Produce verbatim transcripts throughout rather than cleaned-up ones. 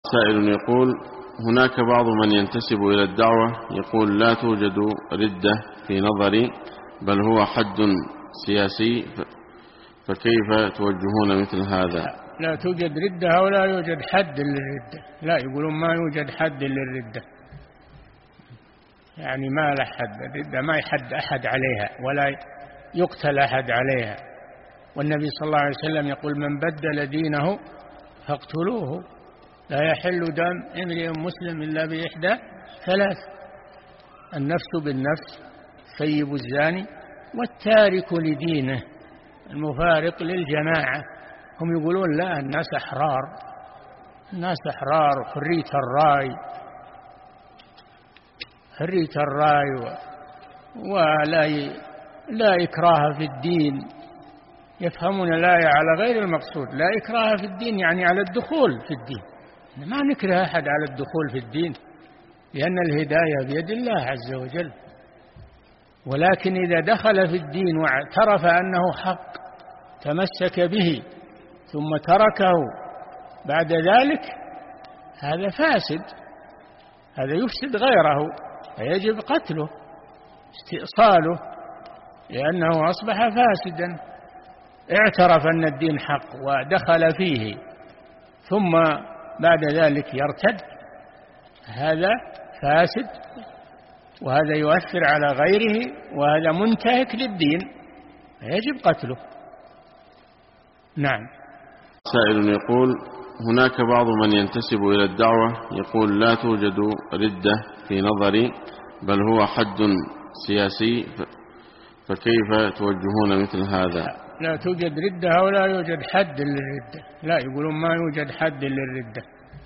سائل يقول: هناك بعض من ينتسب إلى الدعوة يقول لا توجد ردة في نظري بل هو حد سياسي، فكيف توجهون مثل هذا؟ لا توجد ردة ولا يوجد حد للردة. لا، يقولون ما يوجد حد للردة، يعني ما له حد. الردة ما يحد أحد عليها ولا يقتل أحد عليها. والنبي صلى الله عليه وسلم يقول: من بدل دينه فاقتلوه، لا يحل دم امرئ مسلم إلا بإحدى ثلاث: النفس بالنفس، الثيب الزاني، والتارك لدينه المفارق للجماعة. هم يقولون لا، الناس أحرار، الناس أحرار، حرية الرأي، حرية الرأي ولا ي... لا إكراه في الدين. يفهمون الآية على غير المقصود. لا إكراه في الدين يعني على الدخول في الدين، ما نكره أحد على الدخول في الدين، لأن الهداية بيد الله عز وجل. ولكن إذا دخل في الدين واعترف أنه حق تمسك به ثم تركه بعد ذلك، هذا فاسد، هذا يفسد غيره، فيجب قتله استئصاله، لأنه أصبح فاسدا. اعترف أن الدين حق ودخل فيه ثم بعد ذلك يرتد، هذا فاسد، وهذا يؤثر على غيره، وهذا منتهك للدين، فيجب قتله. نعم. سائل يقول: هناك بعض من ينتسب إلى الدعوة يقول لا توجد ردة في نظري بل هو حد سياسي، فكيف توجهون مثل هذا؟ لا توجد ردة ولا يوجد حد للردة. لا، يقولون ما يوجد حد للردة،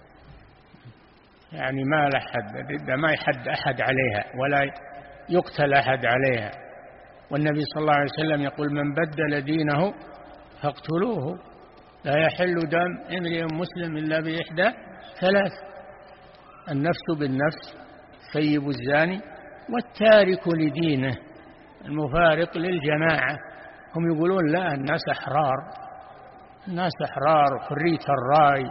يعني ما له حد. الردة ما يحد أحد عليها ولا يقتل أحد عليها. والنبي صلى الله عليه وسلم يقول: من بدل دينه فاقتلوه، لا يحل دم امرئ مسلم إلا بإحدى ثلاث: النفس بالنفس، الثيب الزاني، والتارك لدينه المفارق للجماعة. هم يقولون لا، الناس أحرار، الناس أحرار، حرية الرأي،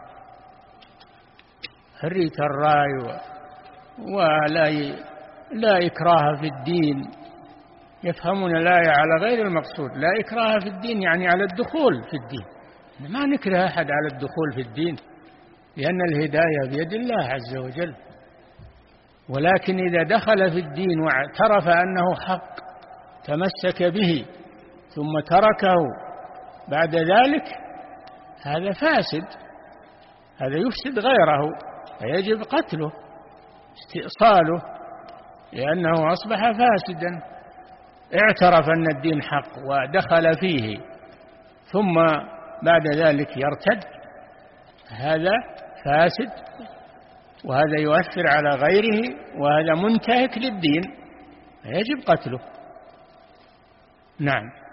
حرية الرأي ولا ي... لا إكراه في الدين. يفهمون الآية على غير المقصود. لا إكراه في الدين يعني على الدخول في الدين، ما نكره أحد على الدخول في الدين، لأن الهداية بيد الله عز وجل. ولكن إذا دخل في الدين واعترف أنه حق تمسك به ثم تركه بعد ذلك، هذا فاسد، هذا يفسد غيره، فيجب قتله استئصاله، لأنه أصبح فاسدا. اعترف أن الدين حق ودخل فيه ثم بعد ذلك يرتد، هذا فاسد، وهذا يؤثر على غيره، وهذا منتهك للدين، فيجب قتله. نعم.